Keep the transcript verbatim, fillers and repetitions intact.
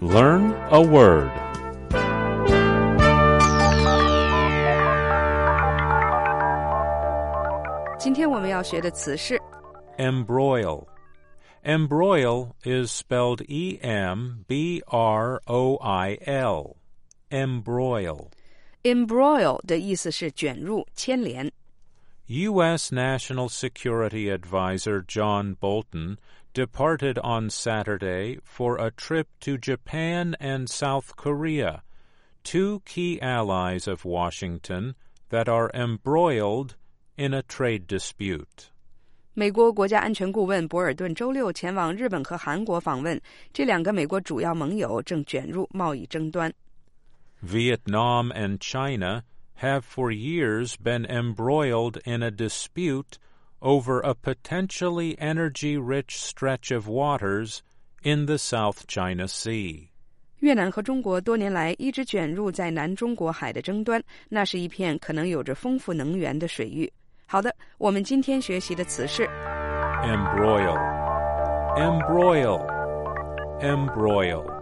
Learn a word. Embroil. Embroil is spelled E M B R O I L. Embroil. Embroil 的意思是卷入、牵连。 U S National Security Advisor John Bolton departed on Saturday for a trip to Japan and South Korea, two key allies of Washington that are embroiled in a trade dispute. 美国国家安全顾问博尔顿周六前往日本和韩国访问，这两个美国主要盟友正卷入贸易争端。 Vietnam and China have for years been embroiled in a dispute over a potentially energy-rich stretch of waters in the South China Sea. 越南和中国多年来一直卷入在南中国海的争端，那是一片可能有着丰富能源的水域。好的，我们今天学习的词是 Embroil. Embroil. Embroil.